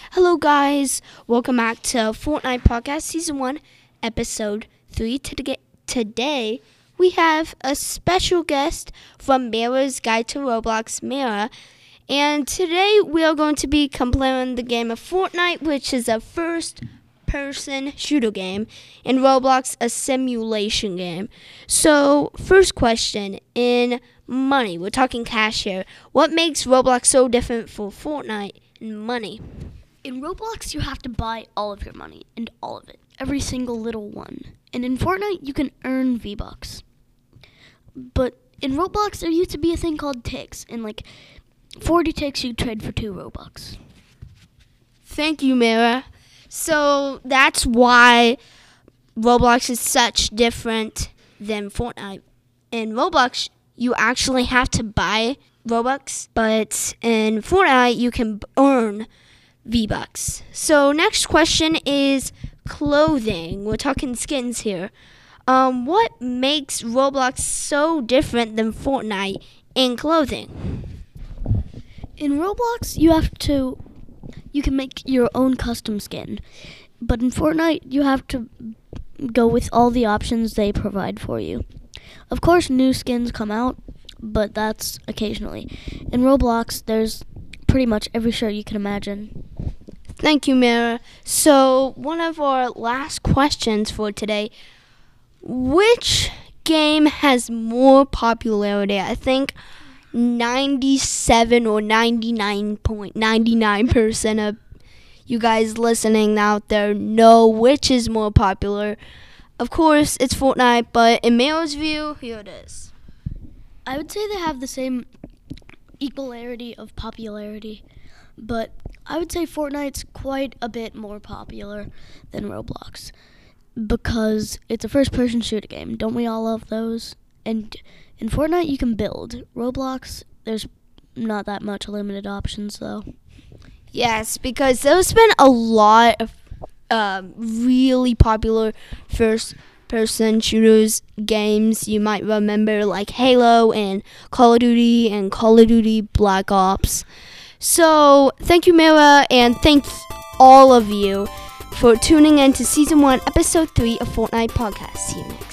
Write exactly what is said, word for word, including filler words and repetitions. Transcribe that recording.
Hello, guys. Welcome back to Fortnite Podcast Season one, Episode three. Today, we have a special guest from Mara's Guide to Roblox, Mara. And today, we are going to be comparing the game of Fortnite, which is a first-person shooter game, and Roblox, a simulation game. So, first question, in money, we're talking cash here. What makes Roblox so different for Fortnite in money? In Roblox, you have to buy all of your money, and all of it. Every single little one. And in Fortnite, you can earn V-Bucks. But in Roblox, there used to be a thing called ticks, and like forty ticks you trade for two Robux. Thank you, Mara. So that's why Roblox is such different than Fortnite. In Roblox, you actually have to buy Robux, but in Fortnite, you can earn V-Bucks. So next question is clothing. We're talking skins here. Um, what makes Roblox so different than Fortnite in clothing? In Roblox, you have to, you can make your own custom skin. But in Fortnite, you have to go with all the options they provide for you. Of course, new skins come out, but that's occasionally. In Roblox, there's pretty much every shirt you can imagine. Thank you, Mara. So one of our last questions for today, which game has more popularity? I think ninety-seven or ninety-nine point nine nine percent of you guys listening out there know which is more popular. Of course, it's Fortnite, but in Mara's view, here it is. I would say they have the same equality of popularity, but I would say Fortnite's quite a bit more popular than Roblox because it's a first-person shooter game. Don't we all love those? And in Fortnite, you can build. Roblox, there's not that much limited options, though. Yes, because there's been a lot of um, really popular first-person shooters games you might remember, like Halo and Call of Duty and Call of Duty Black Ops. So, thank you, Mara, and thanks all of you for tuning in to Season one, Episode three of Fortnite Podcast. See you next.